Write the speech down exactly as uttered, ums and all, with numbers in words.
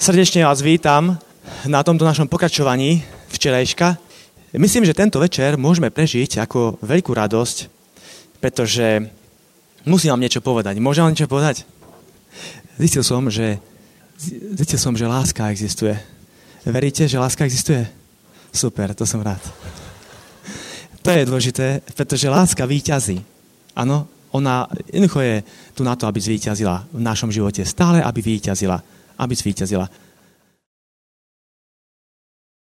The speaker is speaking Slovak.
Srdečne vás vítam na tomto našom pokračovaní včerajška. Myslím, že tento večer môžeme prežiť ako veľkú radosť, pretože musím vám niečo povedať. Môžem vám niečo povedať? Zistil som, že, zistil som, že láska existuje. Veríte, že láska existuje? Super, to som rád. To je dôležité, pretože láska víťazí. Áno, ona jednoducho je tu na to, aby zvíťazila v našom živote. Stále, aby víťazila. Aby zvíťazila.